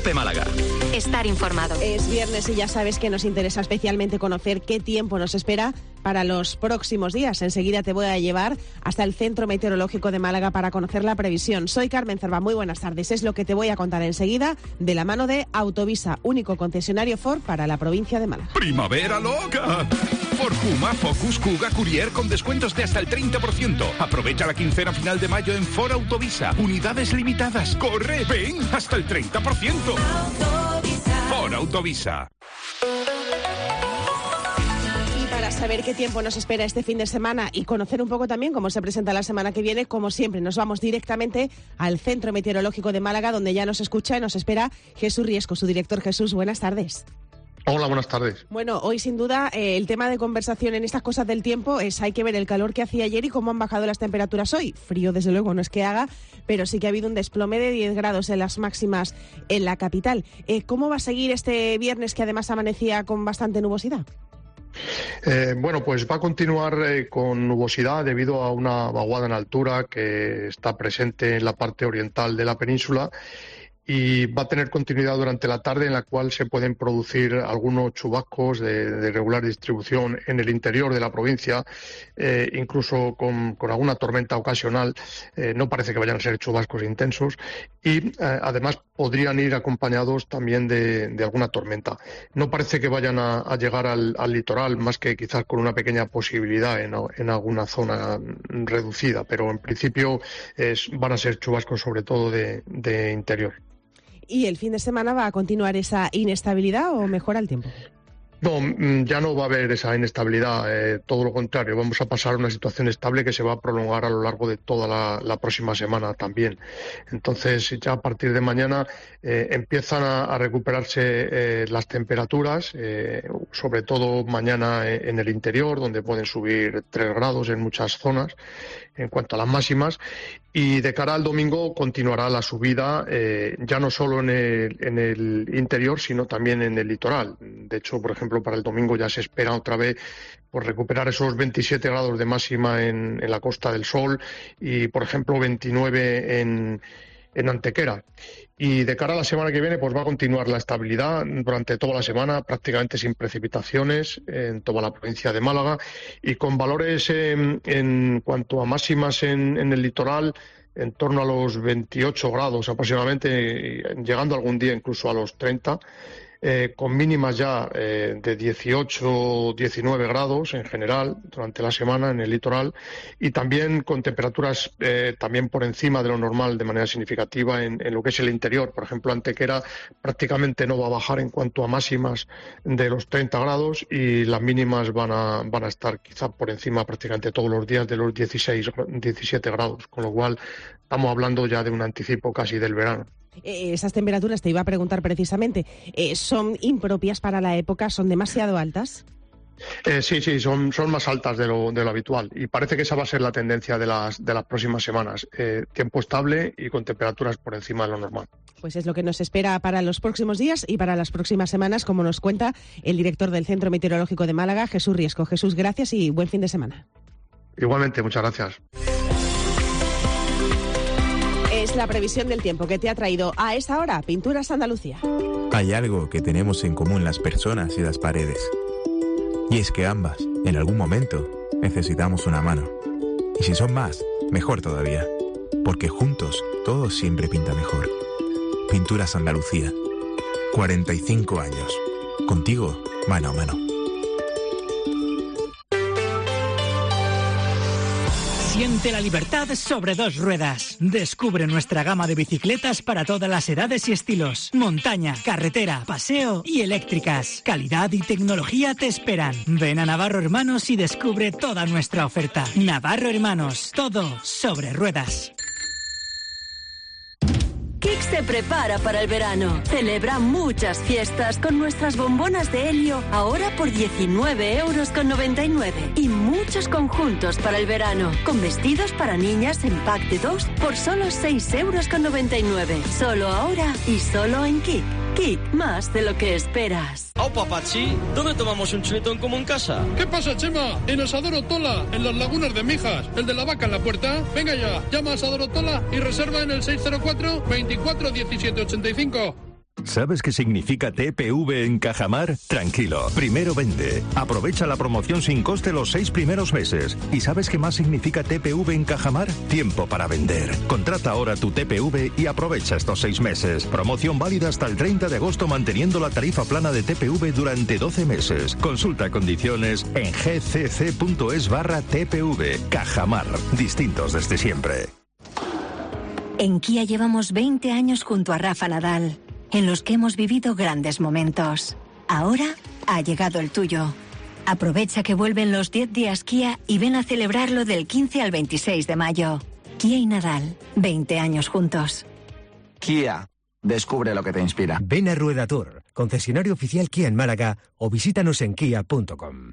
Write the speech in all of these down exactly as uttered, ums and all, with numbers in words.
COPE Málaga. Estar informado. Es viernes y ya sabes que nos interesa especialmente conocer qué tiempo nos espera para los próximos días. Enseguida te voy a llevar hasta el Centro Meteorológico de Málaga para conocer la previsión. Soy Carmen Cerva, muy buenas tardes. Es lo que te voy a contar enseguida de la mano de Autovisa, único concesionario Ford para la provincia de Málaga. ¡Primavera loca! Ford Puma, Focus, Kuga, Courier con descuentos de hasta el treinta por ciento. Aprovecha la quincena final de mayo en Ford Autovisa. Unidades limitadas. ¡Corre! ¡Ven! ¡Hasta el treinta por ciento! Autovisa. Ford Autovisa. Para saber qué tiempo nos espera este fin de semana y conocer un poco también cómo se presenta la semana que viene, como siempre, nos vamos directamente al Centro Meteorológico de Málaga, donde ya nos escucha y nos espera Jesús Riesco, su director. Jesús, buenas tardes. Hola, buenas tardes. Bueno, hoy sin duda eh, el tema de conversación en estas cosas del tiempo es hay que ver el calor que hacía ayer y cómo han bajado las temperaturas hoy. Frío, desde luego, no es que haga, pero sí que ha habido un desplome de diez grados en las máximas en la capital. Eh, ¿Cómo va a seguir este viernes que además amanecía con bastante nubosidad? Eh, bueno, pues va a continuar eh, con nubosidad debido a una vaguada en altura que está presente en la parte oriental de la península y va a tener continuidad durante la tarde, en la cual se pueden producir algunos chubascos de, de regular distribución en el interior de la provincia, eh, incluso con, con alguna tormenta ocasional. Eh, no parece que vayan a ser chubascos intensos y eh, además podrían ir acompañados también de, de alguna tormenta. No parece que vayan a, a llegar al, al litoral, más que quizás con una pequeña posibilidad en, en alguna zona reducida, pero en principio es, van a ser chubascos sobre todo de, de interior. ¿Y el fin de semana va a continuar esa inestabilidad o mejora el tiempo? No, ya no va a haber esa inestabilidad, eh, todo lo contrario, vamos a pasar a una situación estable que se va a prolongar a lo largo de toda la, la próxima semana también. Entonces, ya a partir de mañana eh, empiezan a, a recuperarse eh, las temperaturas, eh, sobre todo mañana en el interior, donde pueden subir tres grados en muchas zonas en cuanto a las máximas, y de cara al domingo continuará la subida, eh, ya no solo en el, en el interior, sino también en el litoral. De hecho, por ejemplo, para el domingo ya se espera otra vez pues, recuperar esos veintisiete grados de máxima en, en la Costa del Sol y, por ejemplo, veintinueve en, en Antequera. Y de cara a la semana que viene, pues va a continuar la estabilidad durante toda la semana, prácticamente sin precipitaciones en toda la provincia de Málaga y con valores en, en cuanto a máximas en, en el litoral en torno a los veintiocho grados aproximadamente, llegando algún día incluso a los treinta. Eh, con mínimas ya eh, de dieciocho, diecinueve grados en general durante la semana en el litoral y también con temperaturas eh, también por encima de lo normal de manera significativa en, en lo que es el interior. Por ejemplo, Antequera prácticamente no va a bajar en cuanto a máximas de los treinta grados y las mínimas van a, van a estar quizá por encima prácticamente todos los días de los dieciséis, diecisiete grados, con lo cual estamos hablando ya de un anticipo casi del verano. Eh, esas temperaturas, te iba a preguntar precisamente, eh, ¿son impropias para la época? ¿Son demasiado altas? Eh, sí, sí, son, son más altas de lo, de lo habitual y parece que esa va a ser la tendencia de las, de las próximas semanas. Eh, tiempo estable y con temperaturas por encima de lo normal. Pues es lo que nos espera para los próximos días y para las próximas semanas, como nos cuenta el director del Centro Meteorológico de Málaga, Jesús Riesco. Jesús, gracias y buen fin de semana. Igualmente, muchas gracias. Es la previsión del tiempo que te ha traído a esta hora Pinturas Andalucía. Hay algo que tenemos en común las personas y las paredes. Y es que ambas, en algún momento, necesitamos una mano. Y si son más, mejor todavía. Porque juntos, todo siempre pinta mejor. Pinturas Andalucía. cuarenta y cinco años. Contigo, mano a mano. Siente la libertad sobre dos ruedas. Descubre nuestra gama de bicicletas para todas las edades y estilos. Montaña, carretera, paseo y eléctricas. Calidad y tecnología te esperan. Ven a Navarro Hermanos y descubre toda nuestra oferta. Navarro Hermanos, todo sobre ruedas. Kik se prepara para el verano. Celebra muchas fiestas con nuestras bombonas de helio, ahora por diecinueve euros con noventa y nueve. Y muchos conjuntos para el verano, con vestidos para niñas en pack de dos por solo seis euros con noventa y nueve. Solo ahora y solo en Kik. Kik, más de lo que esperas. ¡Oh, papachi! ¿Dónde tomamos un chuletón como en casa? ¿Qué pasa, Chema? En Asador Otola, en las Lagunas de Mijas. ¿El de la vaca en la puerta? Venga ya, llama a Asador Otola y reserva en el seis cero cuatro, veinticuatro, diecisiete ochenta y cinco. ¿Sabes qué significa T P V en Cajamar? Tranquilo, primero vende. Aprovecha la promoción sin coste los seis primeros meses. ¿Y sabes qué más significa T P V en Cajamar? Tiempo para vender. Contrata ahora tu T P V y aprovecha estos seis meses. Promoción válida hasta el treinta de agosto manteniendo la tarifa plana de T P V durante doce meses. Consulta condiciones en gcc.es barra TPV. Cajamar, distintos desde siempre. En Kia llevamos veinte años junto a Rafa Nadal, en los que hemos vivido grandes momentos. Ahora ha llegado el tuyo. Aprovecha que vuelven los diez días Kia y ven a celebrarlo del quince al veintiséis de mayo. Kia y Nadal, veinte años juntos. Kia, descubre lo que te inspira. Ven a Rueda Tour, concesionario oficial Kia en Málaga, o visítanos en kia punto com.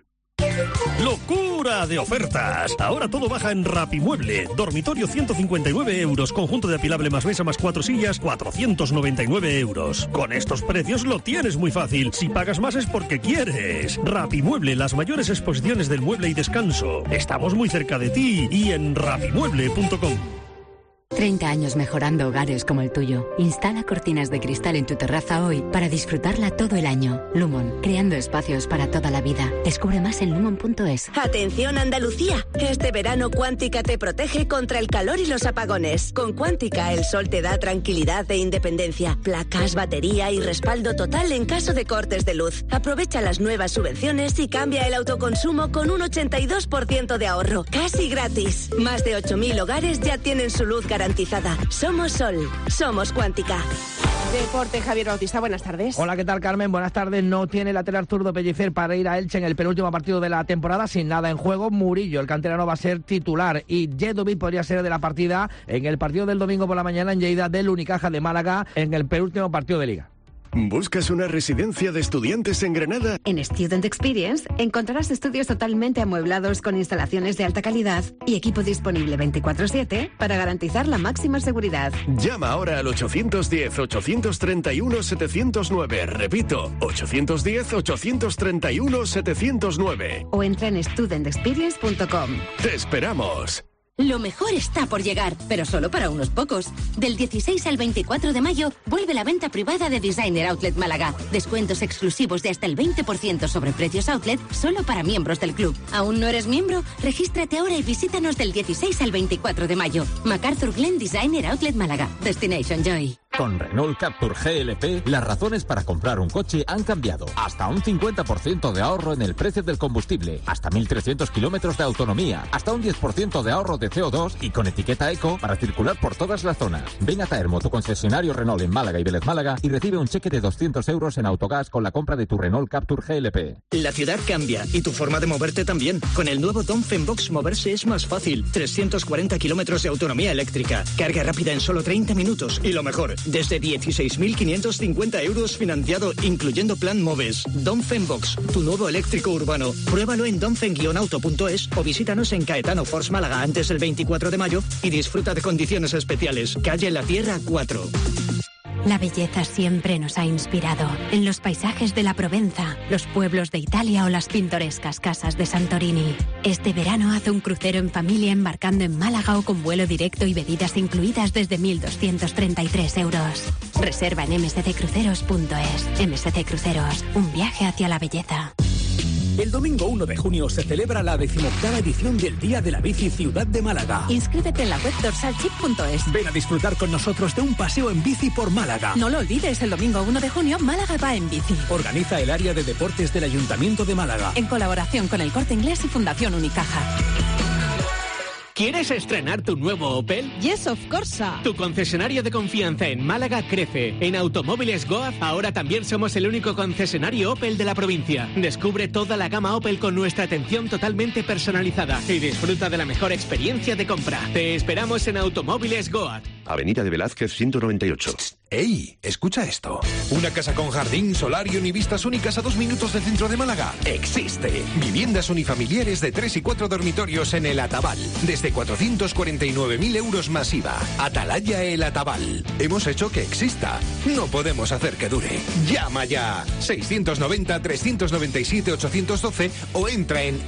¡Locura de ofertas! Ahora todo baja en Rapimueble. Dormitorio ciento cincuenta y nueve euros. Conjunto de apilable más mesa más cuatro sillas, cuatrocientos noventa y nueve euros. Con estos precios lo tienes muy fácil. Si pagas más es porque quieres. Rapimueble, las mayores exposiciones del mueble y descanso. Estamos muy cerca de ti y en rapimueble punto com. treinta años mejorando hogares como el tuyo. Instala cortinas de cristal en tu terraza hoy para disfrutarla todo el año. Lumon, creando espacios para toda la vida. Descubre más en lumon punto es. Atención Andalucía, este verano Cuántica te protege contra el calor y los apagones. Con Cuántica el sol te da tranquilidad e independencia, placas, batería y respaldo total en caso de cortes de luz. Aprovecha las nuevas subvenciones y cambia el autoconsumo con un ochenta y dos por ciento de ahorro, casi gratis. Más de ocho mil hogares ya tienen su luz garantizada. Somos Sol, somos Cuántica. Deporte, Javier Bautista, buenas tardes. Hola, ¿qué tal, Carmen? Buenas tardes. No tiene lateral zurdo Pellicer para ir a Elche en el penúltimo partido de la temporada sin nada en juego. Murillo, el canterano, va a ser titular y Jedovic podría ser de la partida en el partido del domingo por la mañana en Lleida del Unicaja de Málaga en el penúltimo partido de Liga. ¿Buscas una residencia de estudiantes en Granada? En Student Experience encontrarás estudios totalmente amueblados con instalaciones de alta calidad y equipo disponible veinticuatro siete para garantizar la máxima seguridad. Llama ahora al ochocientos diez, ochocientos treinta y uno, setecientos nueve. Repito, ochocientos diez, ochocientos treinta y uno, setecientos nueve. O entra en student experience punto com. ¡Te esperamos! Lo mejor está por llegar, pero solo para unos pocos. Del dieciséis al veinticuatro de mayo vuelve la venta privada de Designer Outlet Málaga. Descuentos exclusivos de hasta el veinte por ciento sobre precios outlet solo para miembros del club. ¿Aún no eres miembro? Regístrate ahora y visítanos del dieciséis al veinticuatro de mayo. MacArthur Glen Designer Outlet Málaga. Destination Joy. Con Renault Captur G L P, las razones para comprar un coche han cambiado. Hasta un cincuenta por ciento de ahorro en el precio del combustible, hasta mil trescientos kilómetros de autonomía, hasta un diez por ciento de ahorro de C O dos y con etiqueta eco para circular por todas las zonas. Ven a Taermo, tu concesionario Renault en Málaga y Vélez Málaga, y recibe un cheque de doscientos euros en autogás con la compra de tu Renault Captur G L P. La ciudad cambia y tu forma de moverte también. Con el nuevo Dongfeng Box moverse es más fácil. trescientos cuarenta kilómetros de autonomía eléctrica, carga rápida en solo treinta minutos y lo mejor, desde dieciséis mil quinientos cincuenta euros financiado incluyendo plan Moves. Dongfeng Box, tu nuevo eléctrico urbano. Pruébalo en dongfeng guion auto punto es o visítanos en Caetano Force Málaga antes del veinticuatro de mayo y disfruta de condiciones especiales. Calle La Tierra cuatro. La belleza siempre nos ha inspirado. En los paisajes de la Provenza, los pueblos de Italia o las pintorescas casas de Santorini. Este verano haz un crucero en familia embarcando en Málaga o con vuelo directo y bebidas incluidas desde mil doscientos treinta y tres euros. Reserva en eme ese ce cruceros punto es. eme ese ce Cruceros, un viaje hacia la belleza. El domingo uno de junio se celebra la decimoctava edición del Día de la Bici Ciudad de Málaga. Inscríbete en la web dorsalchip punto es. Ven a disfrutar con nosotros de un paseo en bici por Málaga. No lo olvides, el domingo uno de junio Málaga va en bici. Organiza el área de deportes del Ayuntamiento de Málaga. En colaboración con el Corte Inglés y Fundación Unicaja. ¿Quieres estrenar tu nuevo Opel? Yes, of course. Tu concesionario de confianza en Málaga crece. En Automóviles Goaz ahora también somos el único concesionario Opel de la provincia. Descubre toda la gama Opel con nuestra atención totalmente personalizada y disfruta de la mejor experiencia de compra. Te esperamos en Automóviles Goaz. Avenida de Velázquez ciento noventa y ocho. ¡Ey! Escucha esto. Una casa con jardín, solarium y vistas únicas a dos minutos del centro de Málaga. ¡Existe! Viviendas unifamiliares de tres y cuatro dormitorios en El Atabal. Desde cuatrocientos cuarenta y nueve mil euros masiva. Atalaya El Atabal. Hemos hecho que exista. No podemos hacer que dure. Llama ya. seiscientos noventa, trescientos noventa y siete, ochocientos doce o entra en